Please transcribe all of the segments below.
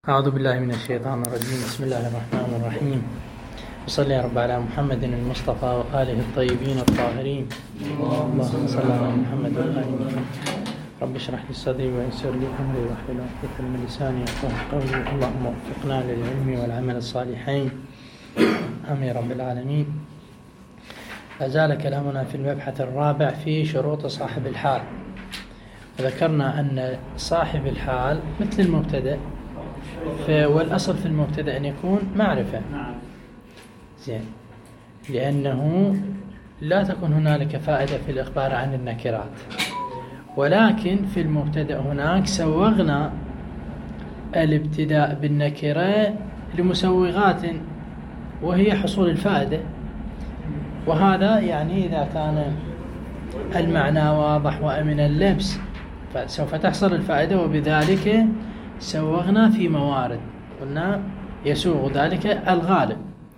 أعوذ بالله من الشيطان الرجيم. بسم الله الرحمن الرحيم. وصلى يا رب على محمد المصطفى وآله الطيبين الطاهرين. اللهم صل على محمد وآله محمد. رب اشرح لي صدري ويسر لي أمري واحلل عقدة من لساني يفقهوا قولي. اللهم وفقنا للعلم والعمل الصالحين آمين رب العالمين. فزال كلامنا في المبحث الرابع في شروط صاحب الحال. وذكرنا أن صاحب الحال مثل المبتدأ، والأصل في المبتدأ أن يكون معرفة، زين، لأنه لا تكون هنالك فائدة في الإخبار عن النكرات، ولكن في المبتدأ هناك سوغنا الابتداء بالنكرة لمسوغات وهي حصول الفائدة، وهذا يعني إذا كان المعنى واضح وأمن اللبس فسوف تحصل الفائدة، وبذلك سوغنا في موارد قلنا يسوغ ذلك الغالب.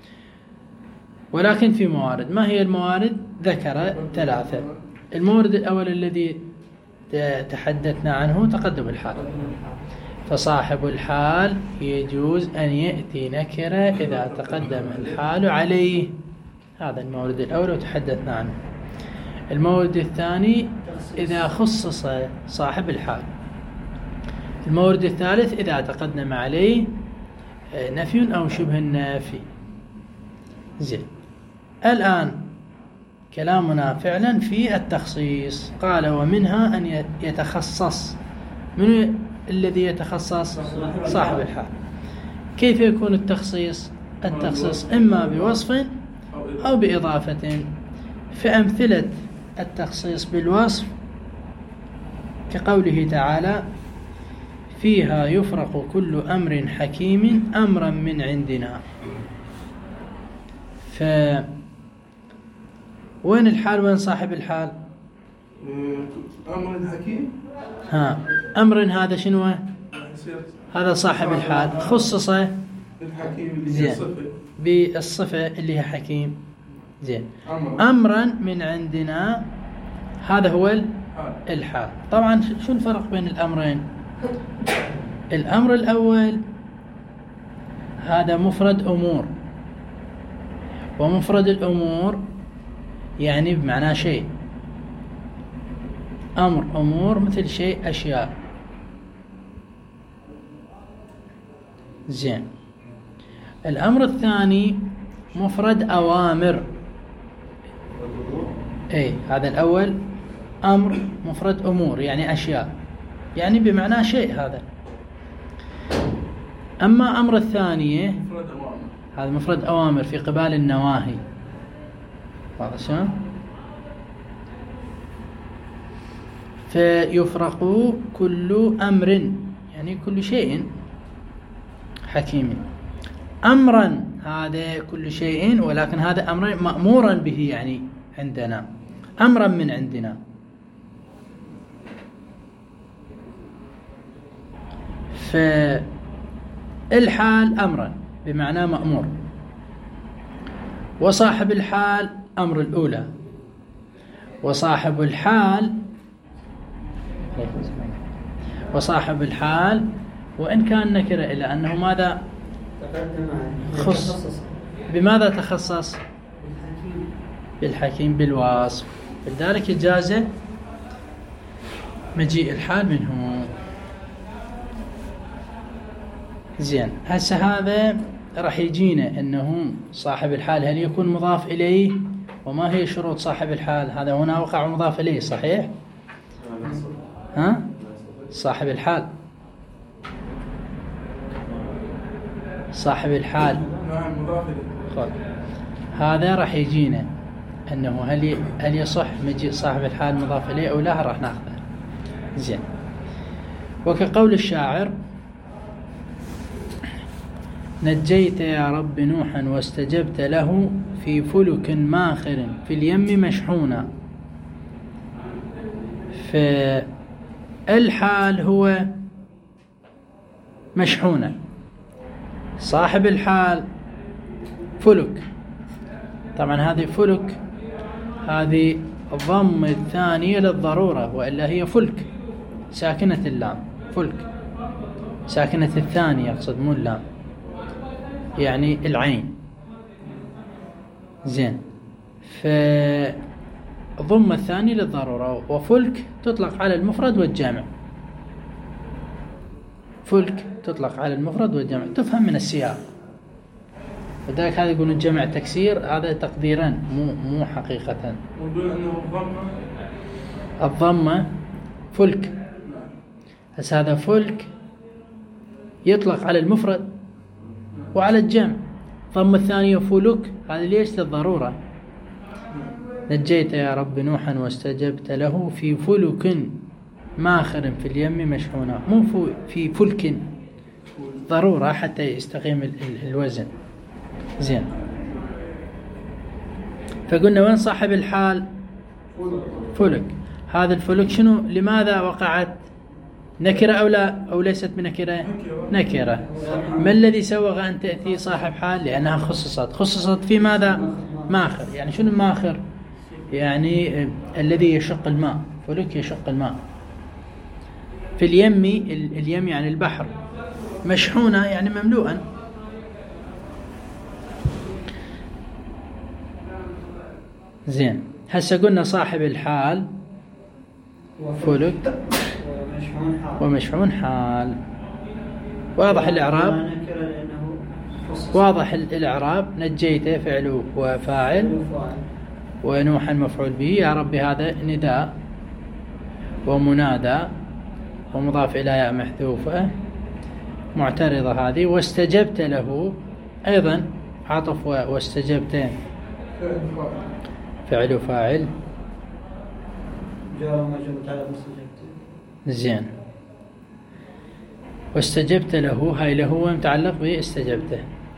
ولكن في موارد، ما هي الموارد؟ ذكر ثلاثة. المورد الأول الذي تحدثنا عنه تقدم الحال، فصاحب الحال يجوز أن يأتي نكرة إذا تقدم الحال عليه، هذا المورد الأول وتحدثنا عنه. المورد الثاني إذا خصص صاحب الحال. المورد الثالث إذا تقدم عليه نفي أو شبه النافي. زين، الآن كلامنا فعلا في التخصيص. قال ومنها أن يتخصص. من الذي يتخصص؟ صاحب الحال. كيف يكون التخصيص؟ التخصيص إما بوصف أو بإضافة. فأمثلة التخصيص بالوصف كقوله تعالى فيها يفرق كل أمر حكيم أمرا من عندنا. وين الحال وين صاحب الحال؟ أمر حكيم. أمر هذا شنو؟ هذا صاحب الحال، خصص الحكيم بالصفة اللي هي حكيم. زين، أمرا من عندنا هذا هو الحال. طبعا شو الفرق بين الأمرين؟ الأمر الأول هذا مفرد أمور، ومفرد الأمور يعني بمعنى شيء. أمر أمور مثل شيء أشياء. زين، الأمر الثاني مفرد أوامر. هذا الأول أمر مفرد أمور يعني أشياء، يعني بمعنى شيء هذا. أما أمر الثانية هذا مفرد أوامر في قبال النواهي. واضح شلون؟ فيفرق كل أمر يعني كل شيء حكيم. أمرا هذا كل شيء، ولكن هذا أمر مأمورا به يعني عندنا، أمرا من عندنا. فالحال أمرا بمعنى مأمور، وصاحب الحال أمر الأولى. وصاحب الحال وإن كان نكرة إلا أنه ماذا خص؟ بماذا تخصص؟ بالحكيم بالوصف، لذلك جاز مجيء الحال منه. زين، هسه هذا راح يجينا انه صاحب الحال هل يكون مضاف اليه، وما هي شروط صاحب الحال؟ هذا هنا وقع مضاف اليه صحيح؟ صاحب الحال مضاف اليه. هذا راح يجينا انه هل يصح مجيء صاحب الحال مضاف اليه او لا، راح ناخذه. زين، وكقول الشاعر نجيت يا رب نوحا واستجبت له في فلك ماخر في اليم مشحونا. فالحال هو مشحونا، صاحب الحال فلك. طبعا هذه فلك هذه ضم الثانية للضرورة، وإلا هي فلك ساكنة اللام فلك. ساكنة الثاني يقصد مو اللام، يعني العين. زين، فضم الثاني للضرورة. وفلك تطلق على المفرد والجمع، فلك تطلق على المفرد والجمع، تفهم من السياق. لذلك هذا يقولون الجمع تكسير، هذا تقديرا مو حقيقة. ونقول أنه الضمة فلك، بس هذا فلك يطلق على المفرد وعلى الجمع. ضم الثانية فلك، هذا ليش؟ للضرورة. نجيت يا رب نوحا واستجبت له في فلك ماخر في اليم مشحونة، مو في فلك، ضرورة حتى يستقيم الوزن. زين، فقلنا وين صاحب الحال؟ فلك. هذا الفلك شنو؟ لماذا وقعت؟ نكرة أو لا؟ أو ليست بنكرة؟ نكرة. ما الذي سوغ أن تأتي صاحب حال؟ لأنها خصصت في ماذا؟ ماخر. يعني شنو الماخر؟ يعني الذي يشق الماء، فلك يشق الماء. في اليم، اليم يعني البحر، مشحونة يعني مملوءا. زين، هسه قلنا صاحب الحال فلك ومشحون حال. واضح الإعراب؟ واضح الإعراب. نجيته فعل وفاعل، ونوحا مفعول به. يا رب هذا نداء ومنادى ومضاف إلى ياء محذوفة معترضة هذه. واستجبت له أيضا عطف، واستجبت فعل وفاعل. زين، واستجبت له، هاي له متعلق به استجبته.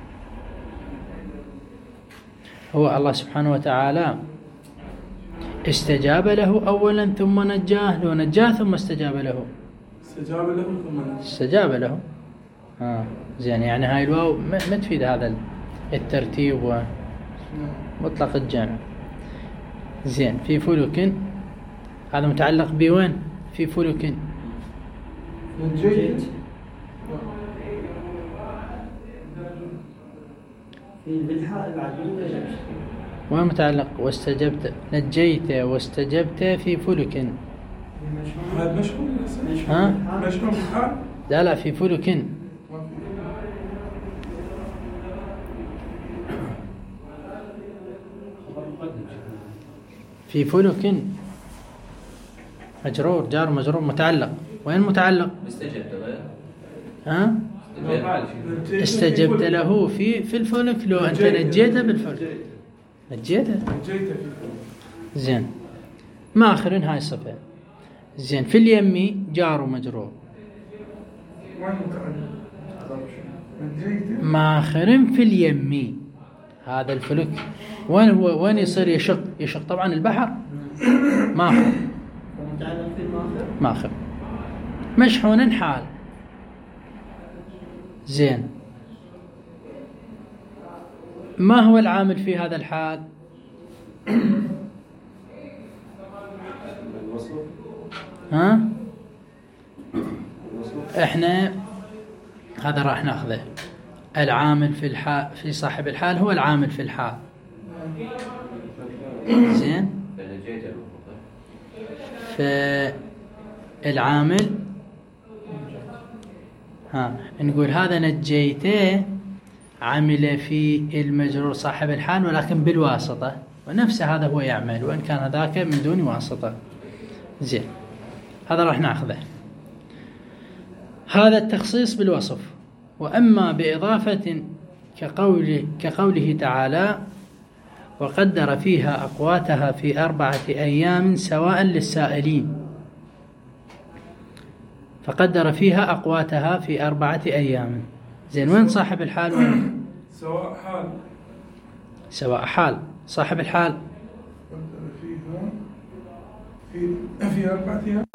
هو الله سبحانه وتعالى استجاب له أولا ثم نجاه، لو نجاه ثم استجاب له. استجاب له. زين، يعني هاي الواو ما تفيد هذا الترتيب ومطلق الجمع. زين، في فلك، هذا متعلق بوين؟ في فلك. نجيت في بالحال بعد وين متعلق؟ واستجبت، نجيت واستجبت في فلك. هذا مشحون. مشحون بالحال. لا في فلك. في فلك مجرور، جار مجرور، متعلق. وين متعلق؟ استجبت له في الفلك. لو أنت نجيته بالفلك، نجيته. زين، ماخر هاي الصفة. زين، في اليم جار ومجرور، ماخر في اليم. هذا الفلك وين هو؟ وين يصير يشق طبعا البحر. ماخر، ماخر مشحون حال. زين، ما هو العامل في هذا الحال؟ احنا هذا راح ناخذه. العامل في الحال، في صاحب الحال هو العامل في الحال. زين، فالعامل نقول هذا نجيته عمل في المجرور صاحب الحال ولكن بالواسطة، ونفسه هذا هو يعمل وإن كان هذاك من دون واسطة. زين، هذا راح ناخذه. هذا التخصيص بالوصف. وأما بإضافة كقوله تعالى وقدر فيها أقواتها في 4 أيام سواء للسائلين. فقدر فيها أقواتها في 4 أيام. زين، وين صاحب الحال؟ وين؟ سواء حال صاحب الحال في 4 أيام.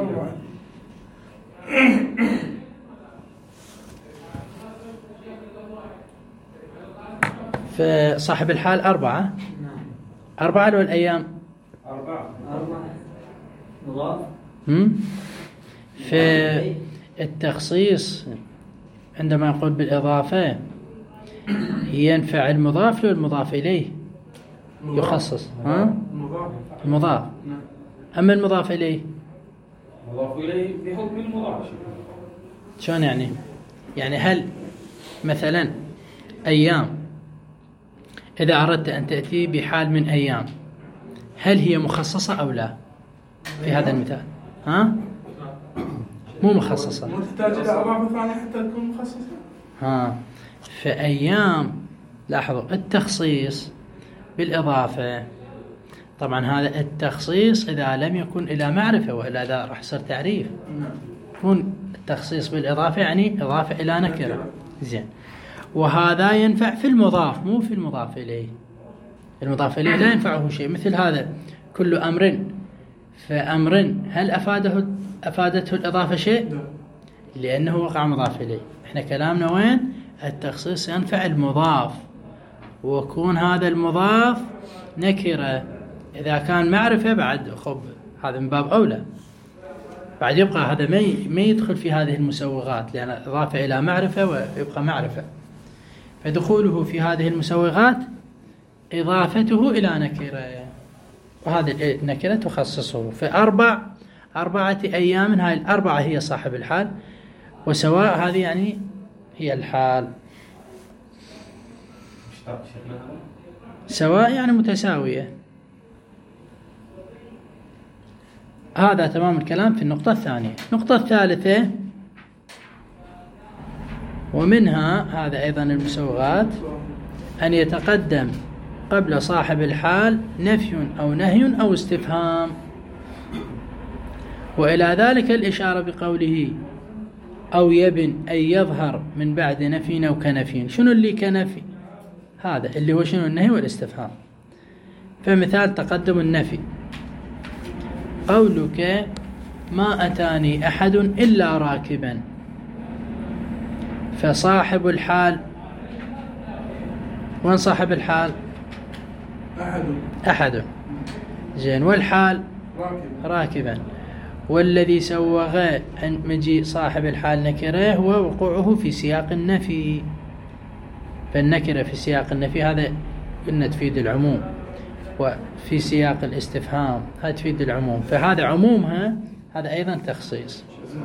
فصاحب الحال 4. 4 لو الأيام 4 مضاف. التخصيص عندما يقول بالإضافة ينفع المضاف له المضاف إليه يخصص. المضاف. أما المضاف إليه المضاف إليه بحكم المضاف. شلون يعني؟ يعني هل مثلا أيام إذا أردت أن تأتي بحال من أيام هل هي مخصصة أو لا في هذا المثال؟ مو مخصصة. مو تحتاج إلى إضافة ثانية حتى تكون مخصصة. فأيام لاحظوا التخصيص بالإضافة. طبعا هذا التخصيص إذا لم يكن إلى معرفة، وإلا إذا راح يصير تعريف يكون التخصيص بالإضافة يعني إضافة إلى نكرة. زين. وهذا ينفع في المضاف مو في المضاف إليه. المضاف إليه لا ينفعه شيء. مثل هذا كل أمر، فأمر هل أفادته الإضافة شيء؟ لأنه وقع مضاف إليه. إحنا كلامنا وين؟ التخصيص ينفع المضاف، ويكون هذا المضاف نكرة. إذا كان معرفة بعد خب هذا من باب أولى، بعد يبقى هذا ما يدخل في هذه المسوغات، لأن إضافة إلى معرفة ويبقى معرفة. فدخوله في هذه المسوغات إضافته إلى نكرة، وهذه النكرة تخصصه. أربعة أيام، هاي الأربعة هي صاحب الحال، وسواء هذه يعني هي الحال، سواء يعني متساوية. هذا تمام الكلام في النقطة الثانية. النقطة الثالثة ومنها هذا أيضا المسوغات أن يتقدم قبل صاحب الحال نفي أو نهي أو استفهام، وإلى ذلك الإشارة بقوله أو يبن أي يظهر من بعد نفي أو كنفي. شنو اللي كنفي؟ هذا اللي هو شنو النهي والاستفهام. فمثال تقدم النفي قولك ما أتاني أحد إلا راكبا، فصاحب الحال وين صاحب الحال؟ أحد. زين. والحال راكبا. والذي سوغ أن مجيء صاحب الحال نكره هو وقوعه في سياق النفي. فالنكرة في سياق النفي هذا قلنا تفيد العموم، وفي سياق الاستفهام هذا تفيد العموم، فهذا عمومها هذا أيضا تخصيص.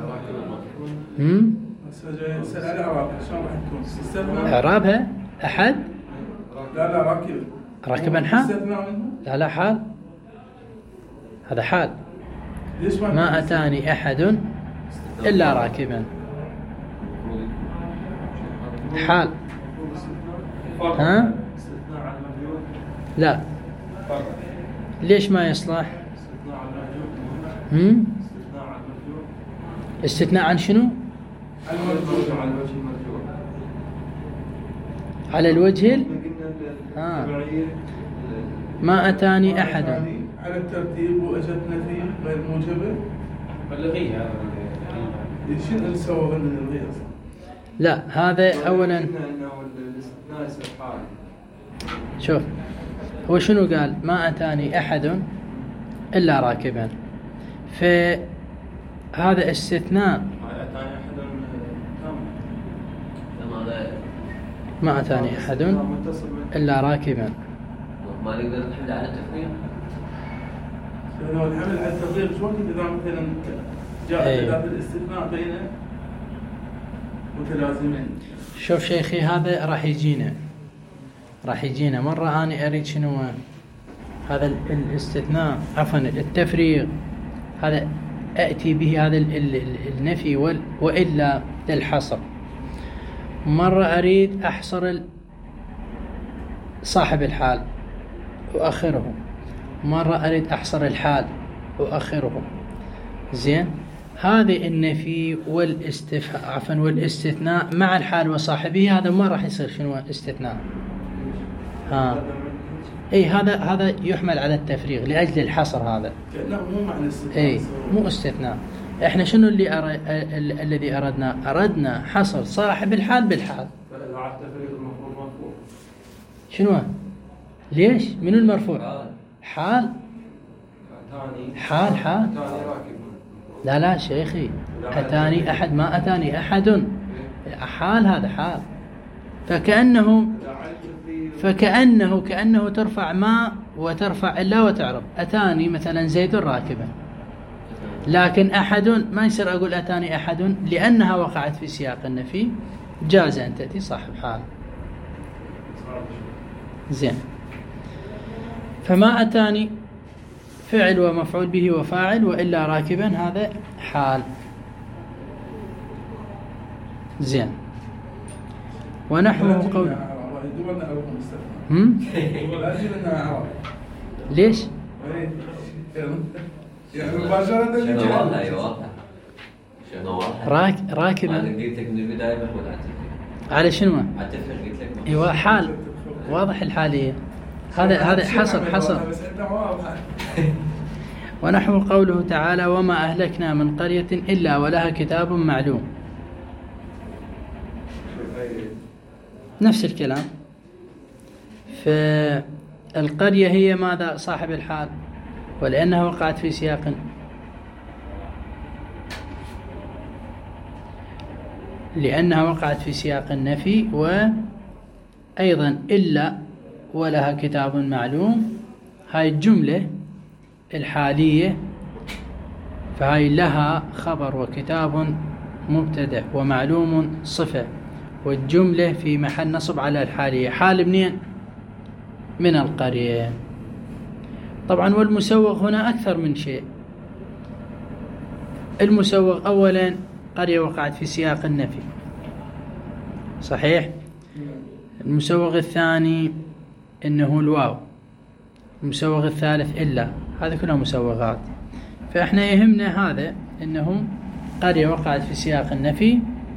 إعرابها أحد؟ لا راكبا. راكبا حال؟ لا حال، هذا حال. ما أتاني أحد إلا راكبا، حال. لا، ليش ما يصلح؟ استثناء عن شنو؟ على الوجه ما أتاني أحد على الترتيب وأجت نفي غير موجبة. فالغيها شنو اللي سوى من الغي أصلا؟ لا، هذا أولا شوف هو شنو قال؟ ما أتاني أحد إلا راكبا، فهذا استثناء. ما أتاني أحد إلا راكبا، ما نقدر نحمل على التفريق. لأنه الحمل على التفريق شو وقت إذا مثلا جاء أداة الاستثناء بين متلازمين. شوف شيخي هذا راح يجينا مرة. أنا أريد شنو هذا الاستثناء، عفوا التفريق، هذا أأتي به هذا النفي وإلا للحصر. مرة أريد أحصر صاحب الحال وأخره، مرة أريد أحصر الحال وأخره. زين. هذه النفي والاستثناء مع الحال وصاحبه هذا ما راح يصير شنو استثناء. اي هذا يحمل على التفريغ لأجل الحصر. هذا لا مو معنى استثناء. مو استثناء. احنا شنو الذي أردنا حصر صاحب الحال بالحال. فإذا على التفريق المفروض مرفوع. شنو؟ ليش؟ منو المرفوع؟ حال. حال. لا شيخي، أتاني أحد، ما أتاني أحد، حال، هذا حال. كأنه ترفع ما وترفع إلا وتعرب. أتاني مثلا زيد راكبا، لكن أحد ما يصير أقول أتاني أحد لأنها وقعت في سياق النفي، جاز أن تأتي صاحب حال. زين. فما أتاني فعل ومفعول به وفاعل، وإلا راكبا هذا حال. زين. ونحو قول ليش؟ يعني مباشرة راكبا انا قلت لك من البدايه محمود على شنو؟ على التفريق قلت لك ايوه حال، واضح الحالية. هذا حصر. ونحو قوله تعالى وما أهلكنا من قرية إلا ولها كتاب معلوم، نفس الكلام. فالقرية هي ماذا؟ صاحب الحال، ولأنها وقعت في سياق، النفي. وأيضا إلا ولها كتاب معلوم، هاي الجملة الحالية، فهاي لها خبر وكتاب مبتدأ ومعلوم صفة، والجملة في محل نصب على الحالية. حال منين؟ من القرية. طبعا والمسوغ هنا أكثر من شيء. المسوغ أولا قرية وقعت في سياق النفي، صحيح. المسوغ الثاني إنه الواو. المسوغ الثالث إلا. هذا كلها مسوغات. فإحنا يهمنا هذا، إنه قرية وقعت في سياق النفي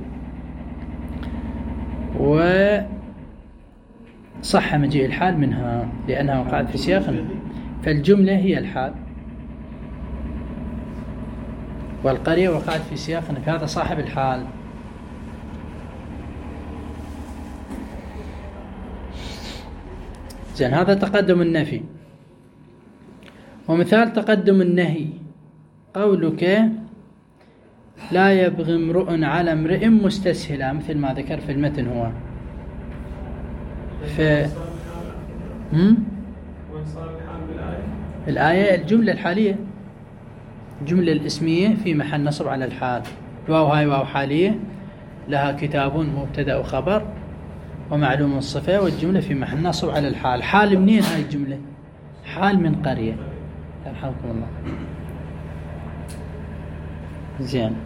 وصح مجيء الحال منها لأنها وقعت في سياق النفي، فالجملة هي الحال، والقرية وقعت في سياق النفي، هذا صاحب الحال. زين. هذا تقدم النفي. ومثال تقدم النهي قولك لا يبغي امرؤ على امرئ مستسهلا، مثل ما ذكر في المتن. هو الآية الجملة الحالية، الجملة الاسمية في محل نصب على الحال. الواو هاي واو حالية، لها كتاب مبتدأ وخبر ومعلوم الصفة، والجملة في محل نصب على الحال. حال منين هاي الجملة؟ حال من قرية. يرحمكم الله. زين.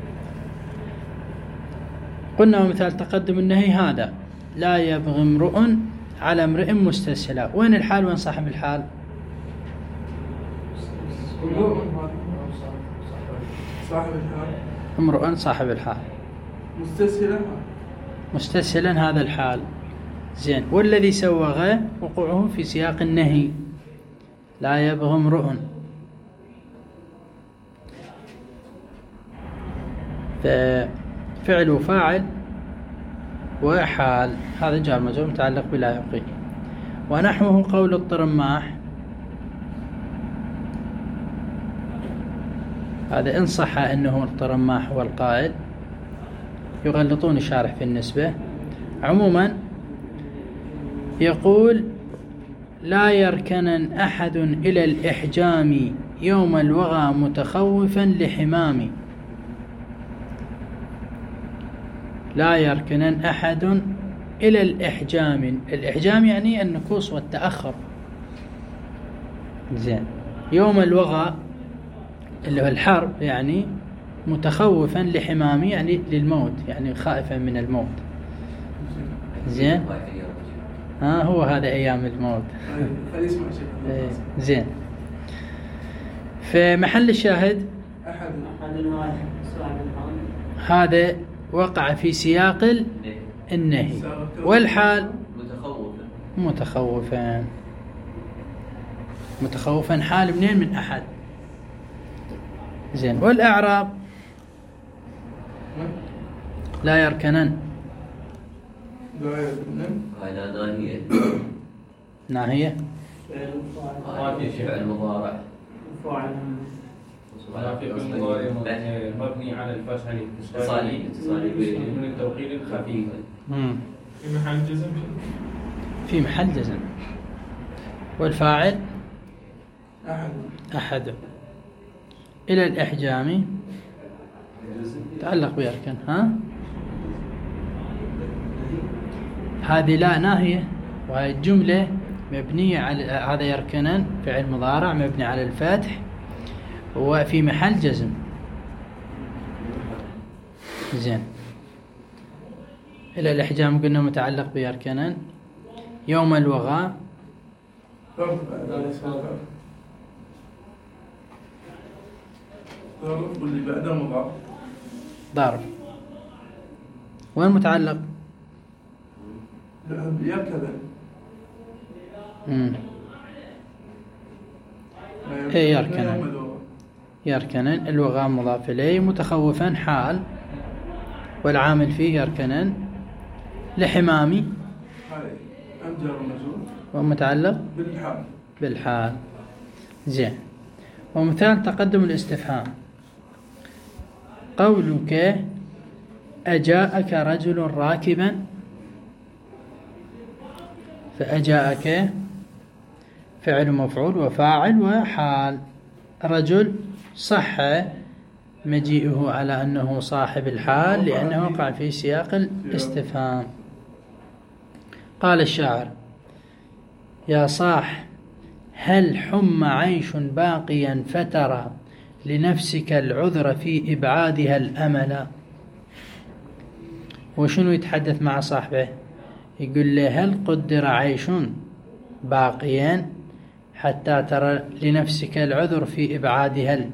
قلنا ومثال تقدم النهي هذا لا يبغي امرؤ على امرئ مستسهلا. وين الحال؟ وين صاحب الحال؟ امرؤ صاحب الحال، مستسهلا هذا الحال. زين. والذي سوغ وقوعه في سياق النهي، لا يبغي امرؤ، فعل وفاعل وحال، هذا جار مجرور متعلق بلا يبغي. ونحوه قول الطرماح، هذا إن صح أنه الطرماح هو القائل، يغلطون الشارح في النسبة. عموما يقول لا يركنن أحد إلى الإحجام يوم الوغى متخوفا لحمام. لا يركنن أحد إلى الإحجام. الإحجام يعني النكوص والتأخر. زين. يوم الوغى اللي هو الحرب، يعني متخوفا لحمام يعني للموت، يعني خائفا من الموت. زين. هو هذا أيام الموت. زين. في محل الشاهد هذا وقع في سياق النهي، والحال متخوفا حال منين؟ من أحد. زين. والأعراب لا يركنن، ناهية فعل مضارع ولا في المضارع مبني على الفتح اتصالي من التوكيد الخفيف. في محل جزم. في محل جزم. والفاعل أحد. إلى الإحجام تعلق بأركان. هذه لا ناهية، وهي الجملة مبنية على هذا يركنان فعل مضارع مبني على الفتح وفي محل جزم. زين. إلى الإحجام قلنا متعلق بيركنان. يوم الوغاء واللي بعده مضاف. ضرب. وين متعلق؟ يركن. ايه يركنن. الوغاء مضاف إليه. متخوفا حال والعامل فيه يركنن. لحمامي ومتعلق بالحال. زين. ومثال تقدم الاستفهام قولك أجاءك رجل راكبا، فأجاءك فعل مفعول وفاعل وحال. رجل صح مجيئه على أنه صاحب الحال لأنه وقع في سياق الاستفهام. قال الشاعر يا صاح هل حم عيش باقيا فترى لنفسك العذر في إبعادها الأمل. وشنو يتحدث مع صاحبه؟ يقول له هل قدر عيش باقيا حتى ترى لنفسك العذر في إبعادها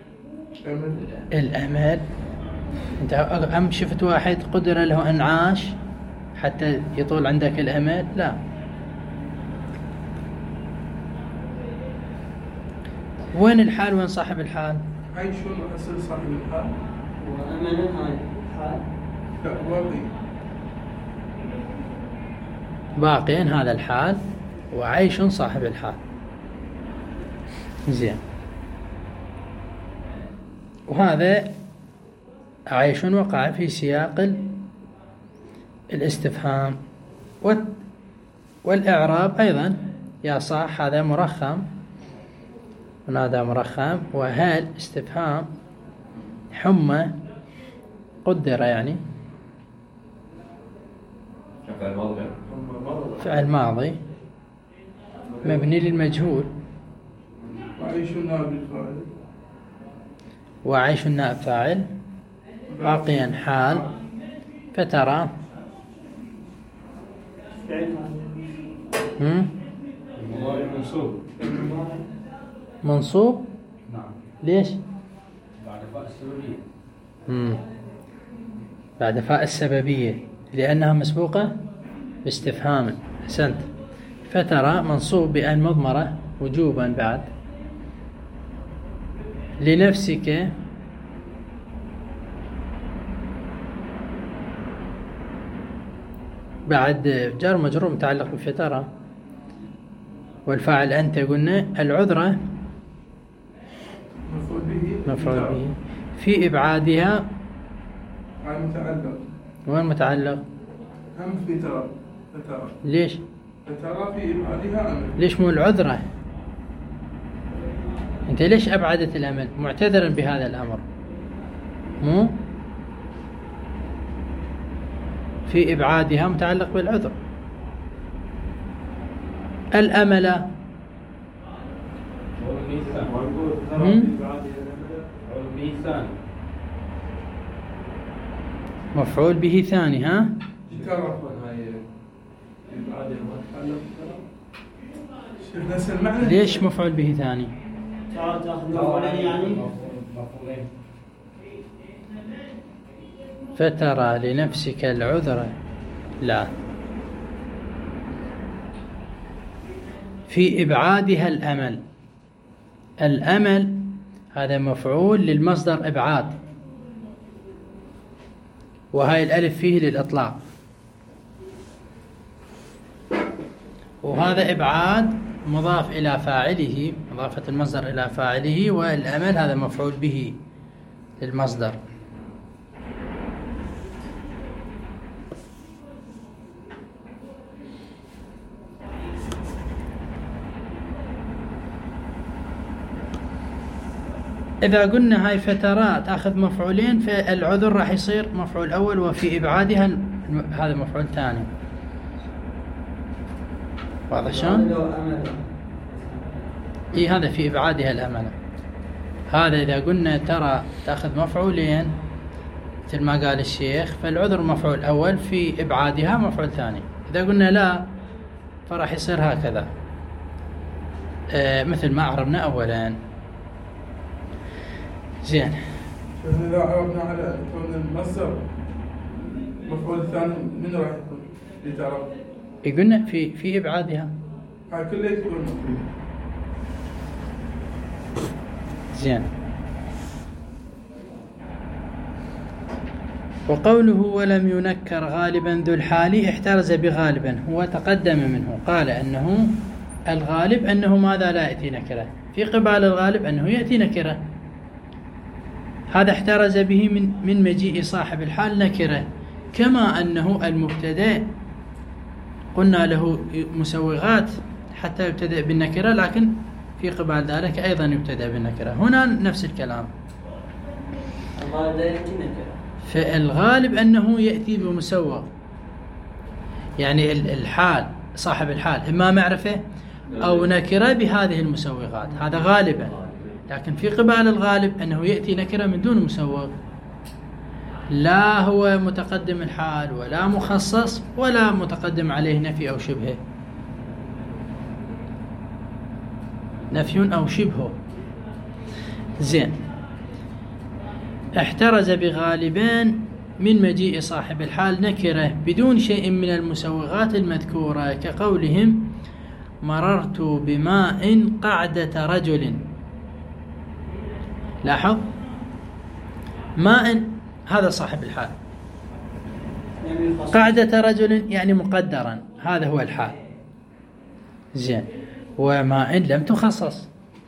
الأمل. أنت أم شفت واحد قدر له أن عاش حتى يطول عندك الأمل؟ لا. وين الحال وين صاحب الحال؟ عيش وأصل صاحب الحال وأمل هاي حال. لا باقيا هذا الحال وعيش صاحب الحال. زين. وهذا عيش وقع في سياق الاستفهام. والإعراب أيضا يا صاح هذا مرخم ونادى مرخم. وهل استفهام حمى قدر يعني فعل ماضي مبني للمجهول. وعيش النائب فاعل باقيا حال فترى منصوب. نعم. ليش؟ بعد فاء السببية. بعد فاء السببية لأنها مسبوقة باستفهام. أحسنت. فترى منصوب بأن مضمرة وجوبا. بعد لنفسك بعد جار مجرور متعلق بفترة. والفاعل أنت قلنا العذرة مفعول به في إبعادها. متعلق. وين متعلق؟ هم في ترى. ليش؟ فترى في إبعادها أمل. ليش مو العذرة؟ أنت ليش أبعدت الأمل؟ معتذرا بهذا الأمر. مو في إبعادها متعلق بالعذر. الأمل مفعول به ثاني. ها ليش مفعول به ثاني؟ فترى لنفسك العذر. لا. في إبعادها الأمل. الأمل هذا مفعول للمصدر إبعاد، وهاي الألف فيه للإطلاق، وهذا إبعاد مضاف إلى فاعله، إضافة المصدر إلى فاعله، والأمل هذا مفعول به للمصدر. إذا قلنا هاي فترات تأخذ مفعولين، فالعذر راح يصير مفعول أول، وفي إبعادها هذا مفعول ثاني. واضح شلون؟ إيه هذا في إبعادها الأمل. هذا إذا قلنا ترى تأخذ مفعولين مثل ما قال الشيخ، فالعذر مفعول أول، في إبعادها مفعول ثاني. إذا قلنا لا فراح يصير هكذا مثل ما عرفنا أولا. زين. إذا عرفنا على كون المصدر مفعول الثاني من راح يكون لتعرف؟ قلنا في إبعادها. هاي كلها تكون. زين. وقوله ولم ينكر غالبا ذو الحال احترز بغالبا، هو تقدم منه قال أنه الغالب أنه ماذا لا يأتي نكرة، في قبال الغالب أنه يأتي نكرة. هذا احترز به من مجيء صاحب الحال نكرة، كما أنه المبتدأ قلنا له مسوغات حتى يبتدأ بالنكرة، لكن في قبال ذلك أيضا يبتدأ بالنكرة. هنا نفس الكلام. الغالب لا يأتي نكرة، فالغالب أنه يأتي بمسوغ، يعني الحال صاحب الحال إما معرفة أو نكرة بهذه المسوغات، هذا غالبا. لكن في قبال الغالب أنه يأتي نكرة من دون مسوغ، لا هو متقدم الحال ولا مخصص ولا متقدم عليه نفي أو شبهه، نفي أو شبهه. زين. احترز بغالبان من مجيء صاحب الحال نكرة بدون شيء من المسوغات المذكورة، كقولهم مررت بماء قعدة رجل. لاحظ، ماء هذا صاحب الحال، قعدة رجل يعني مقدرا، هذا هو الحال. زين. وماء لم تخصص،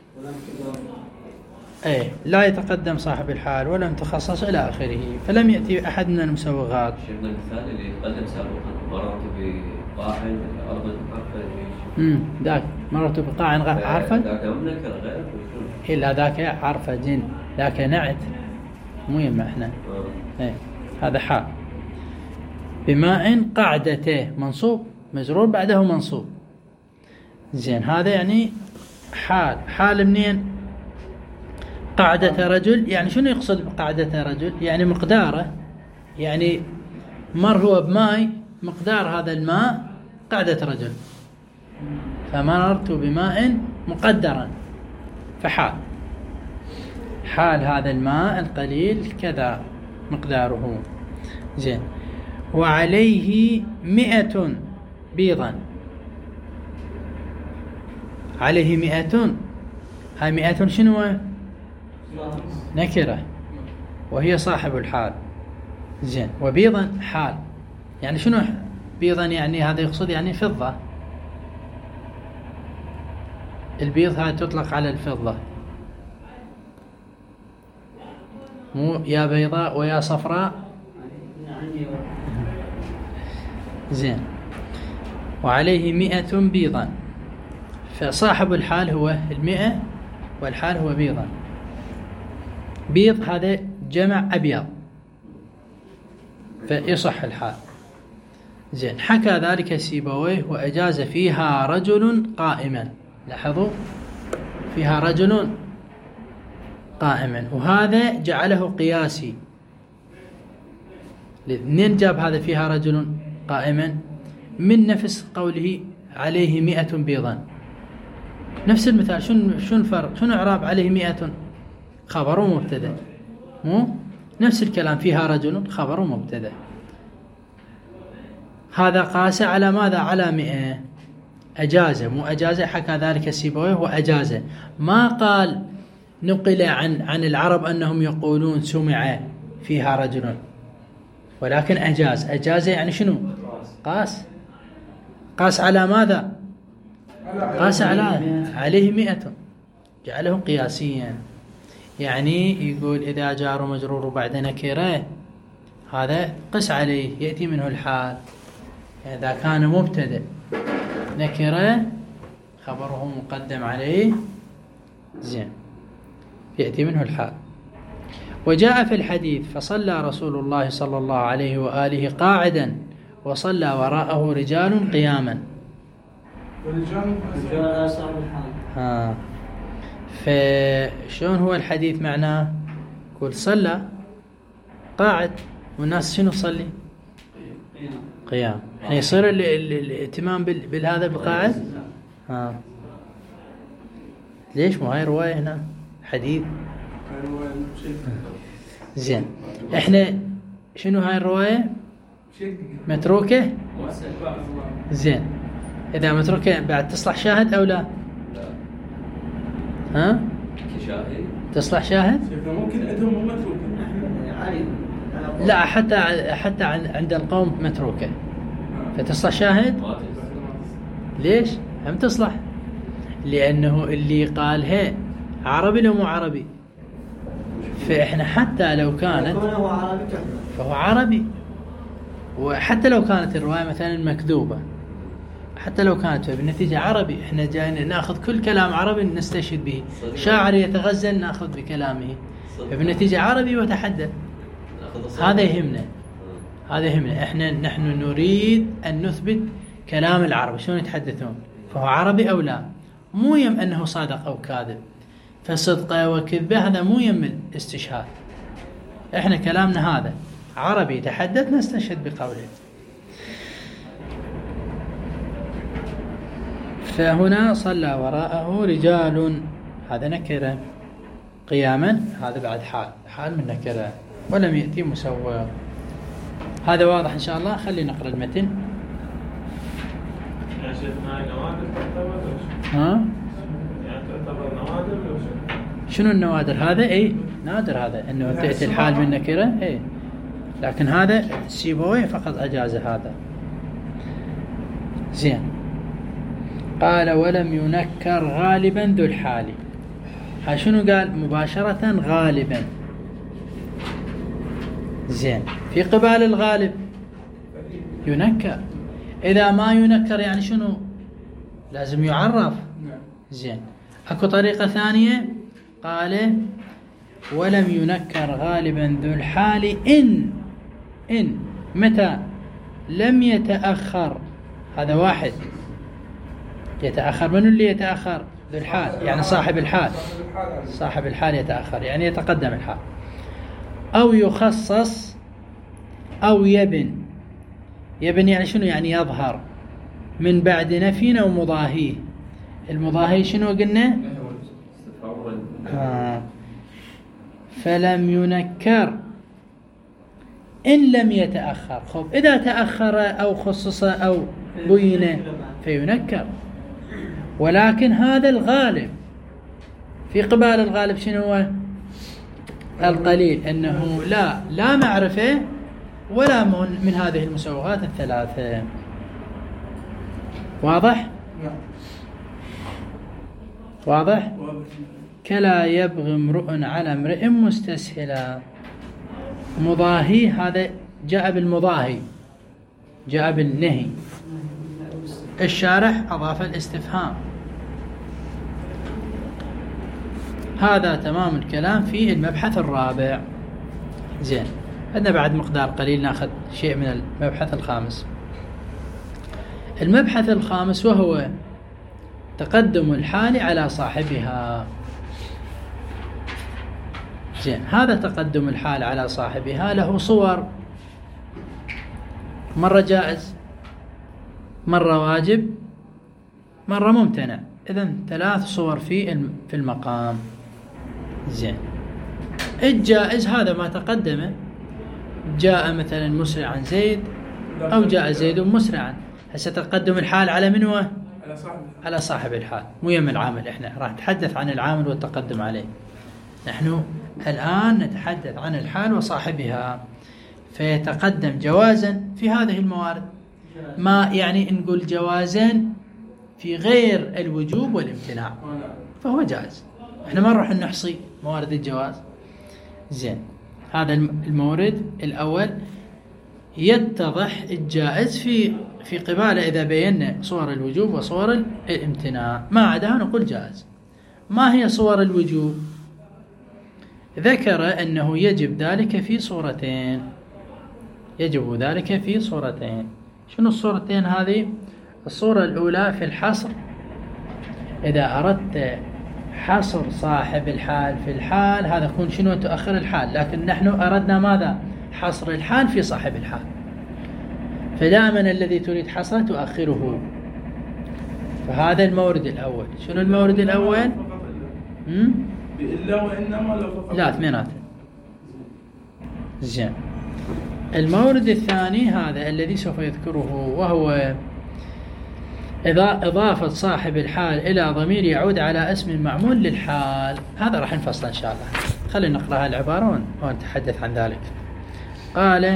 ايه لا يتقدم صاحب الحال ولم تخصص إلى آخره، فلم يأتي أحد من المسوغات. شفنا المثال اللي يتقدم سابقا، مررت بقاع أرض عرفة. ذاك مررت بقاع عرفة، ذاك منكر غير إلا ذاك عرفة جن، ذاك نعت مو يما احنا. ايه هذا حال. بماء قعدته منصوب، مجرور بعده منصوب. زين. هذا يعني حال منين؟ قعدة رجل، يعني شنو يقصد بقعدة رجل؟ يعني مقداره، يعني مر هو بماء، مقدار هذا الماء قعدة رجل، فمررت بماء مقدرا، فحال حال هذا الماء القليل كذا مقداره. زين. وعليه 100 بيضا، عليه 100، هاي 100 شنو؟ نكرة وهي صاحب الحال. زين. وبيضا حال، يعني شنو بيضا؟ يعني هذا يقصد يعني فضة، البيض هاي تطلق على الفضة، مو يا بيضاء ويا صفراء. زين. وعليه 100 بيضا، فصاحب الحال هو 100 والحال هو بيضا. بيض هذا جمع أبيض، فيصح الحال. زين. حكى ذلك سيبويه وأجاز فيها رجل قائما. لاحظوا، فيها رجل قائما، وهذا جعله قياسي. منين جاب هذا فيها رجل قائما؟ من نفس قوله عليه 100 بيضا، نفس المثال. شنو الفرق؟ شنو إعراب عليه 100؟ خبر ومبتدا، مو نفس الكلام. فيها رجل خبر ومبتدا. هذا قاس على ماذا؟ على 100. أجازة، مو أجازة. حكى ذلك سيبويه وأجازة، ما قال نقل عن العرب أنهم يقولون سمع فيها رجل، ولكن أجاز. أجازة يعني شنو؟ قاس على ماذا؟ قاس عليه 100 جعله قياسيا. يعني يقول إذا جار ومجرور بعد نكرة هذا قس عليه يأتي منه الحال. إذا كان مبتدأ نكرة خبره مقدم عليه زين يأتي منه الحال. وجاء في الحديث فصلى رسول الله صلى الله عليه وآله قاعدا وصلى وراءه رجال قياما. رجال صاحب الحال. فشون هو الحديث معناه؟ يقول صلى قاعد والناس شنو تصلي؟ قيام. يعني يصير الاهتمام بالهذا بالقاعد. ليش مو هاي رواية هنا حديث زين. احنا شنو هاي الرواية متروكة زين. اذا متروكة بعد تصلح شاهد او لا؟ ها كشاهد تصلح شاهد؟ ممكن عندهم متروكة لا حتى عند القوم متروكة فتصلح شاهد. ليش هم تصلح؟ لأنه اللي قالها عربي لو مو عربي. فإحنا حتى لو كانت فهو عربي. وحتى لو كانت الرواية مثلا مكذوبة حتى لو كانت بالنتيجة عربي إحنا جايين نأخذ كل كلام عربي نستشهد به. شاعر يتغزل نأخذ بكلامه فبالنتيجة عربي وتحدث. هذا يهمنا نحن نريد أن نثبت كلام العرب شلون يتحدثون فهو عربي أو لا. مو يم أنه صادق أو كاذب. فصدقه وكذبه هذا مو يم الاستشهاد. إحنا كلامنا هذا عربي يتحدث نستشهد بقوله. فهنا صلى وراءه رجال هذا نكرة قياما هذا بعد حال من نكرة ولم يأتي مسوى. هذا واضح إن شاء الله. خلي نقرأ المتن. يا شيخنا هاي نوادر تعتبر ها؟ يعني تعتبر نوادر لو شنو النوادر؟ هذا اي نادر هذا انه تأتي الحال من نكرة اي. لكن هذا سيبويه فقط اجاز هذا. زين. قال ولم ينكر غالبا ذو الحال. ها شنو قال؟ مباشرة غالبا. زين. في قبال الغالب ينكر. إذا ما ينكر يعني شنو؟ لازم يعرف. زين. أكو طريقة ثانية قال ولم ينكر غالبا ذو الحال إن متى لم يتأخر. هذا واحد يتأخر. من اللي يتأخر؟ ذو الحال يعني صاحب الحال. صاحب الحال يتأخر يعني يتقدم الحال. أو يخصص أو يبن يعني شنو؟ يعني يظهر من بعد نفي أو مضاهيه. المضاهي شنو قلنا؟ فلم ينكر إن لم يتأخر. خب إذا تأخر أو خصص أو بين فينكر. ولكن هذا الغالب. في قبال الغالب شنو هو؟ القليل أنه لا معرفة ولا من هذه المسوغات الثلاثة. واضح؟ واضح؟ كلا يبغي امرؤ على امرئ مستسهلا. مضاهي هذا جاء بالمضاهي جاء بالنهي. الشارح أضاف الاستفهام. هذا تمام الكلام في المبحث الرابع. زين. عندنا بعد مقدار قليل ناخذ شيء من المبحث الخامس. المبحث الخامس وهو تقدم الحال على صاحبها. زين. هذا تقدم الحال على صاحبها له صور. مرة جائز مرة واجب مرة ممتنع. إذن 3 صور في المقام. زين. الجائز هذا ما تقدمه. جاء مثلا مسرعا زيد أو جاء زيد مسرعا. هسه تقدم الحال على من هو؟ على صاحب الحال. مو يم العامل. احنا راح نتحدث عن العامل والتقدم عليه. نحن الآن نتحدث عن الحال وصاحبها. فيتقدم جوازا في هذه الموارد. ما يعني نقول جوازا في غير الوجوب والامتناع فهو جائز. احنا ما نروح نحصي موارد الجواز. زين، هذا المورد الأول يتضح الجائز في قباله إذا بينا صور الوجوب وصور الامتناع، ما عداها نقول جائز. ما هي صور الوجوب؟ ذكر أنه يجب ذلك في صورتين. يجب ذلك في صورتين. شنو الصورتين هذه؟ الصورة الأولى في الحصر، إذا أردت حصر صاحب الحال في الحال، هذا يكون شنو؟ تؤخر الحال، لكن نحن أردنا ماذا؟ حصر الحال في صاحب الحال، فدائما الذي تريد حصره تؤخره. فهذا المورد الأول. شنو المورد الأول؟ إلا وإنما لو فقط. لا، اثنيناتهم. زين. المورد الثاني هذا الذي سوف يذكره، وهو إضافة صاحب الحال إلى ضمير يعود على اسم معمول للحال. هذا راح نفصل إن شاء الله. خلينا نقرأ العبارة ونتحدث عن ذلك. قال: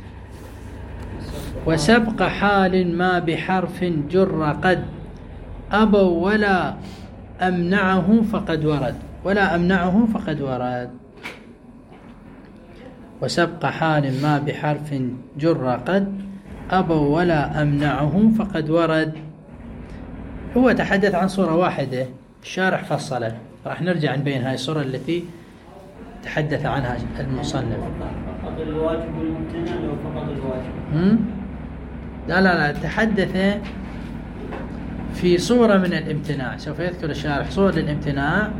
وسبق حال ما بحرف جر قد أبوا ولا أمنعه فقد ورد. ولا أمنعه فقد ورد. وسبق حال ما بحرف جر قد أبوا ولا أمنعه فقد ورد. هو تحدث عن صورة واحدة، الشارح فصله. راح نرجع نبين هاي الصورة التي تحدث عنها المصنف. فقط الواجب والممتنع لو فقط الواجب. لا تحدث في صورة من الامتناع. سوف يذكر الشارح صور للامتناع،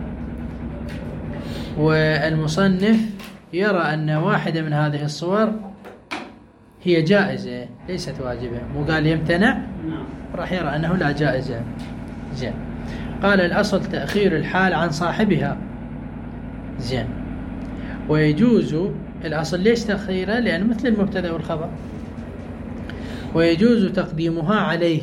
والمصنف يرى أن واحدة من هذه الصور هي جائزة ليست واجبة. مو قال يمتنع؟ راح يرى أنه لا جائزة. زين. قال: الأصل تأخير الحال عن صاحبها. زين. ويجوز الأصل ليش تأخيره؟ لأنه مثل المبتدأ والخبر. ويجوز تقديمها عليه،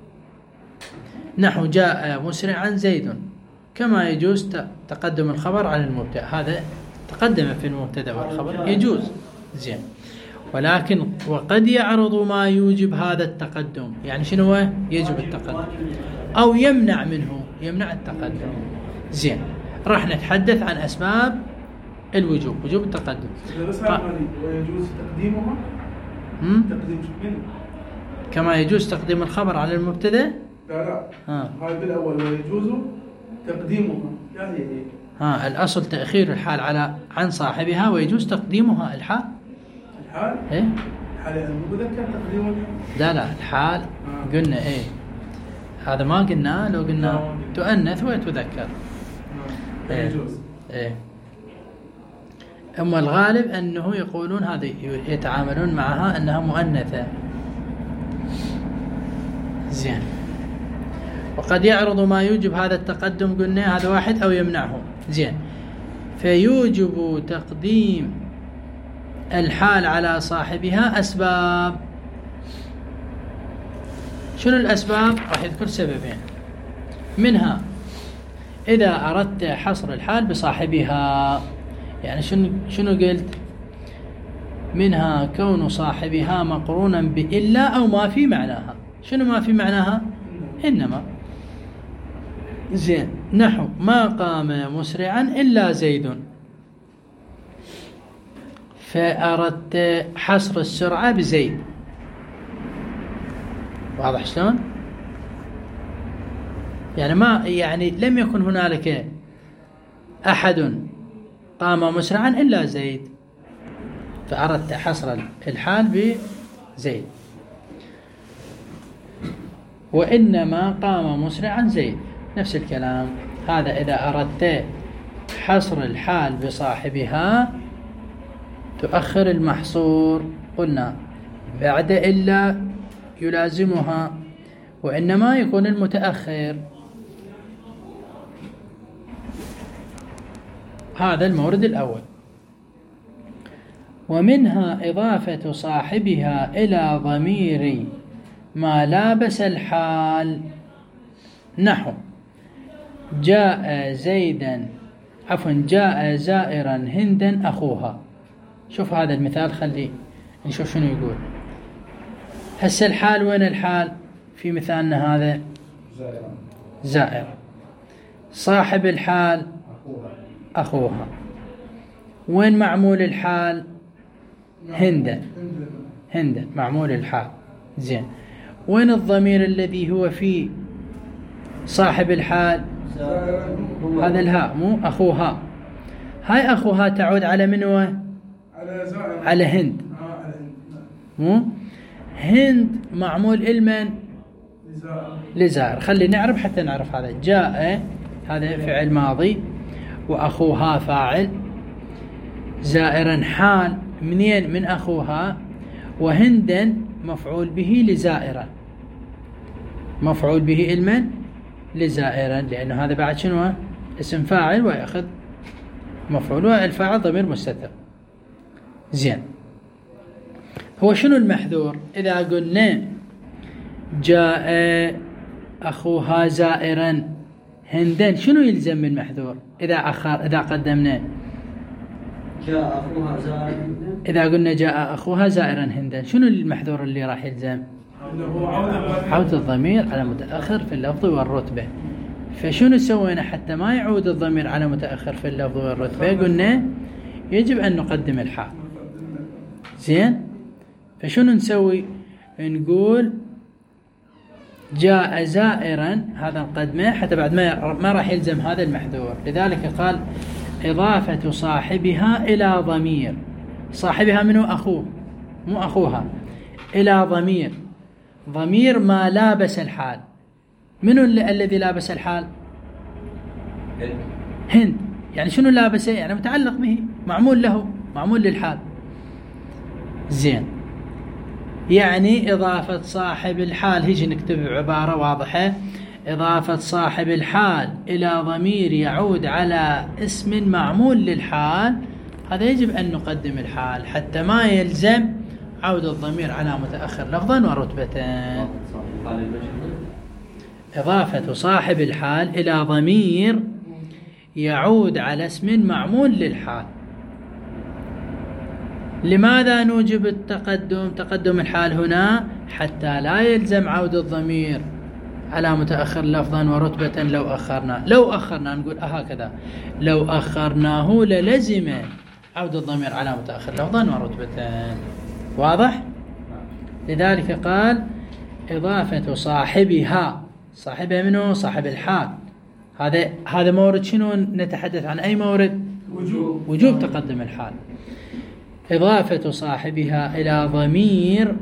نحو جاء مسرعا زيد، كما يجوز تقدم الخبر على المبتدأ. هذا تقدم في المبتدأ والخبر، يجوز. زين. ولكن وقد يعرض ما يوجب هذا التقدم. يعني شنو هو؟ يجب التقدم أو يمنع منه، يمنع التقدم. زين. راح نتحدث عن أسباب الوجوب، وجوب التقدم. ويجوز تقديمها. تقديم منه كما يجوز تقديم الخبر على المبتدأ. لا هاي بالأول. ويجوز تقديمها. لا هي الأصل تأخير الحال عن صاحبها، ويجوز تقديمها. الحال إيه؟ الحال يعني مذكر تقديم الحال. لا الحال قلنا إيه؟ هذا ما قلنا. لو قلنا تؤنث وتذكر يجوز. إيه. أما الغالب أنه يقولون هذه يتعاملون معها أنها مؤنثة. زين. وقد يعرض ما يوجب هذا التقدم، قلنا هذا واحد، أو يمنعه. زين. فيوجب تقديم الحال على صاحبها أسباب. شنو الأسباب؟ راح يذكر سببين. منها إذا أردت حصر الحال بصاحبها. يعني شنو قلت؟ منها كون صاحبها مقرونا بإلا أو ما في معناها. شنو ما في معناها؟ إنما. زين. نحو ما قام مسرعا إلا زيد، فأردت حصر السرعة بزيد. واضح شلون؟ يعني لم يكن هنالك أحد قام مسرعا إلا زيد، فأردت حصر الحال بزيد. وإنما قام مسرعا زيد، نفس الكلام. هذا إذا أردت حصر الحال بصاحبها تؤخر المحصور. قلنا بعد إلا يلازمها، وإنما يكون المتأخر. هذا المورد الأول. ومنها إضافة صاحبها إلى ضمير ما لابس الحال، نحو جاء زائرا هندا أخوها. شوف هذا المثال، خلي نشوف شنو يقول. هسه الحال وين الحال في مثالنا هذا؟ زائرة. صاحب الحال أخوها. وين معمول الحال؟ هند معمول الحال. زين. وين الضمير الذي هو في صاحب الحال؟ هذا الهاء، مو أخوها. هاي أخوها تعود على من هو؟ على هند. مو هند معمول المن لزائر. خلي نعرف حتى نعرف هذا. جاء هذا فعل ماضي، وأخوها فاعل، زائرا حال منين؟ من أخوها، وهندا مفعول به لزائرا، مفعول به المن لزائرا، لأنه هذا بعد شنو؟ اسم فاعل ويأخذ مفعول، والفاعل ضمير مستتر. زين. هو شنو المحذور؟ إذا قلنا جاء أخوها زائرا هندا، شنو يلزم من محذور؟ إذا قدمنا جاء أخوها زائرا هندا، إذا قلنا جاء أخوها زائرا هندا، شنو المحذور اللي راح يلزم؟ عودة الضمير على متأخر في اللفظ والرتبة. فشنو سوينا حتى ما يعود الضمير على متأخر في اللفظ والرتبة؟ قلنا يجب أن نقدم الحال. زين. فشنو نسوي؟ نقول جاء زائرا، هذا نقدمه حتى بعد ما راح يلزم هذا المحذور. لذلك قال إضافة صاحبها إلى ضمير. صاحبها منه؟ أخوه، مو أخوها. إلى ضمير ما لابس الحال. منو الذي لابس الحال؟ هند. يعني شنو لابسه؟ يعني متعلق به، معمول له، معمول للحال. زين. يعني إضافة صاحب الحال، هيجي نكتب عبارة واضحة. إضافة صاحب الحال إلى ضمير يعود على اسم معمول للحال، هذا يجب أن نقدم الحال حتى ما يلزم عود الضمير على متأخر لفظا ورتبة. إضافة صاحب الحال إلى ضمير يعود على اسم معمول للحال. لماذا نوجب تقدم الحال هنا؟ حتى لا يلزم عود الضمير على متأخر لفظا ورتبة. لو أخرنا نقول هكذا، لو أخرناه للزم عود الضمير على متأخر لفظا ورتبة. واضح؟ لذلك قال إضافة صاحبها. صاحبها منه؟ صاحب الحال. هذا مورد شنو؟ نتحدث عن أي مورد؟ وجوب تقدم الحال. إضافة صاحبها إلى ضمير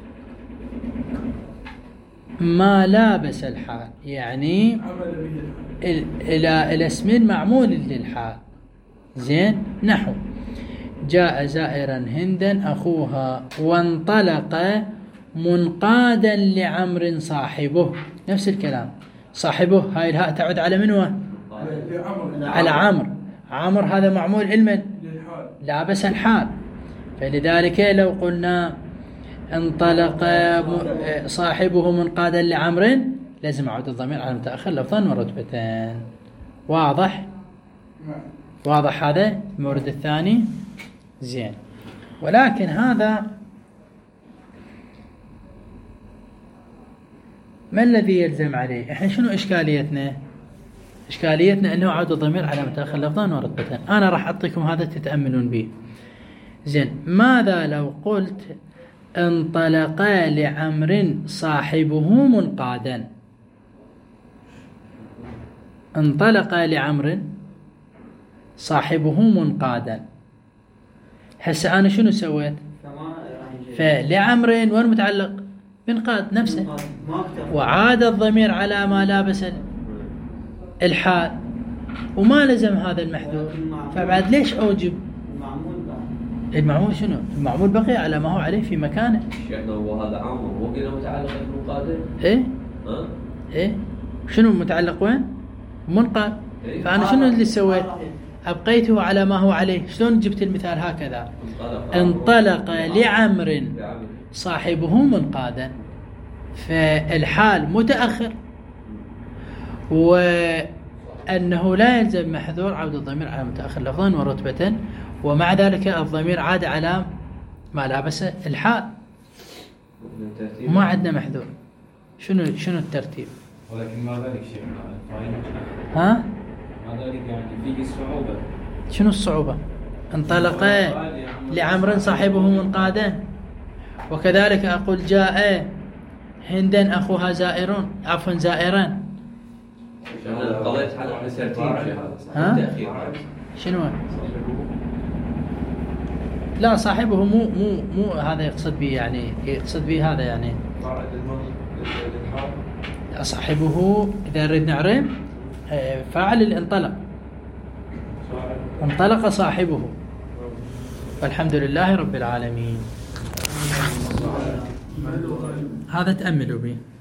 ما لابس الحال، يعني إلى اسم معمول للحال. زين. نحو جاء زائرا هندا أخوها وانطلق منقادا لعمر صاحبه. نفس الكلام. صاحبه هاي الهاء تعود على منه؟ على عمر هذا معمول علما لابس الحال. فلذلك لو قلنا انطلق صاحبه منقادا لعمر، لازم عود الضمير على متأخر لفظا ورتبة. واضح؟ واضح هذا المورد الثاني. زين. ولكن هذا ما الذي يلزم عليه؟ احنا شنو إشكاليتنا؟ إشكاليتنا أنه عود الضمير على متأخر لفظا ورتبة. أنا راح أعطيكم هذا تتأملون به. زين. ماذا لو قلت انطلق لعمر صاحبه منقادا؟ انطلق لعمر صاحبه منقادا. هسه أنا شنو سويت؟ فلعمر وين متعلق؟ بنقاد نفسه، وعاد الضمير على ما لابس الحال، وما لزم هذا المحذور. فبعد ليش أوجب؟ المعمول شنو؟ المعمول بقي على ما هو عليه في مكانه. شيخنا هو هذا عامر مو كذا متعلق بالمنقاد؟ ايه شنو متعلق وين؟ منقاد. فأنا شنو اللي سويت؟ أبقيته على ما هو عليه. شلون جبت المثال هكذا؟ انطلق لعمر صاحبه منقادا، فالحال متأخر، وأنه لا يلزم محذور عود الضمير على متأخر لفظا ورتبة، ومع ذلك الضمير عاد على ما لابس الحال، وما عندنا محذور. شنو الترتيب؟ ولكن ما ذلك شيخنا الفاعل ها؟ ما ذلك يعني فيه صعوبة. شنو الصعوبة؟ انطلق لعمر صاحبه من قادة، وكذلك أقول جاء هندا أخوها زائران. قضيت على ترتيب ها؟ تأخير. شنو؟ لا صاحبه مو هذا يقصد به، يعني يقصد به هذا يعني صاحبه إذا نريد نعرف فاعل الانطلق، انطلق صاحبه. والحمد لله رب العالمين. هذا تأملوا به.